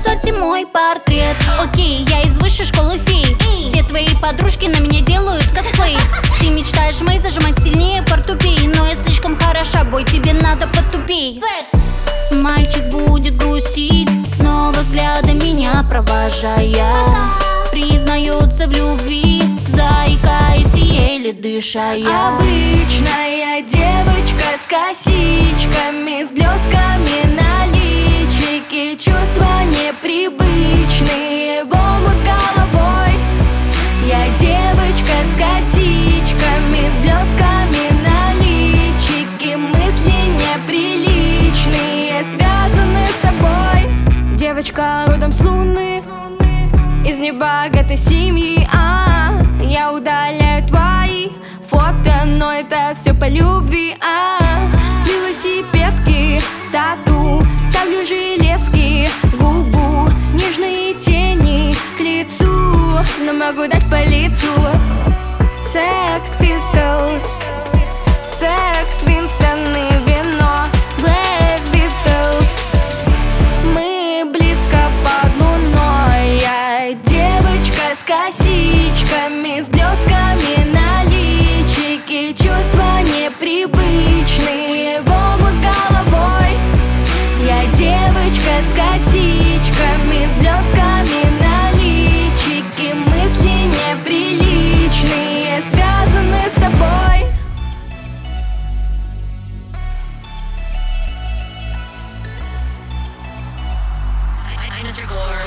здравствуйте, мой портрет. Окей, я из высшей школы фей. Все твои подружки на меня делают косплей. Ты мечтаешь мои зажимать сильнее портупей, но я слишком хороша, бой, тебе надо потупей. Мальчик будет грустить, снова взглядом меня провожая. Признается в любви, заикаясь и еле дыша я. Обычная девочка с косичками, с блесками на личике. Чувства непривычные, в омут с головой. Я девочка с косичками, с блесками на личике. Мысли неприличные, связаны с тобой. Девочка родом с луны, из небогатой семьи. Я удаляю твои фото, но это все по любви. Велосипедки, тату, ставлю железки, губу, нежные тени к лицу, но могу дать по лицу. Sex Pistols, Sex Winston и вино, Black Beatles. Мы близко под луной. Я девочка с косичками, с блесками на личике. Чувства непривычные, в омут с головой. Я девочка с косичками, с блесками на личике. Мысли неприличные, связаны с тобой. Mr. Gore.